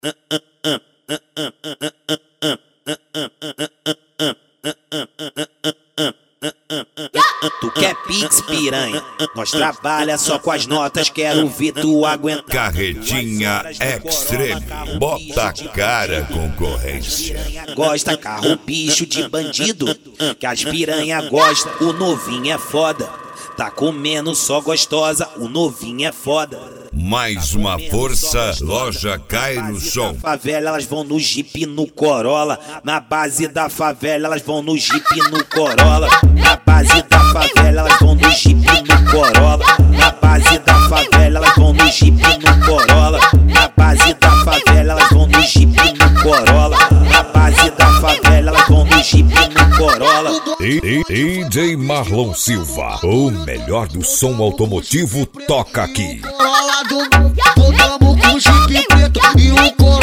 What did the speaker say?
Tu quer pix, piranha? Nós trabalha só com as notas, quero ver tu aguentar. Carretinha Extreme, bota a cara, concorrência. Gosta carro bicho de bandido, que as piranha gosta, o novinho é foda. Tá comendo só gostosa, o novinho é foda. Mais uma força, loja cai no som. Na favela elas vão no Jeep no Corolla. Na base da favela elas vão no Jeep no Corolla. Na base da favela elas vão no Jeep no Corolla. Na base da favela elas vão no Jeep no Corolla. Na base da favela elas vão no Jeep no Corolla. Na base da favela elas vão no Jeep no Corolla. DJ Marlon Silva, o melhor do som automotivo toca aqui. Voltamos com o Jeep preto e o Corolla.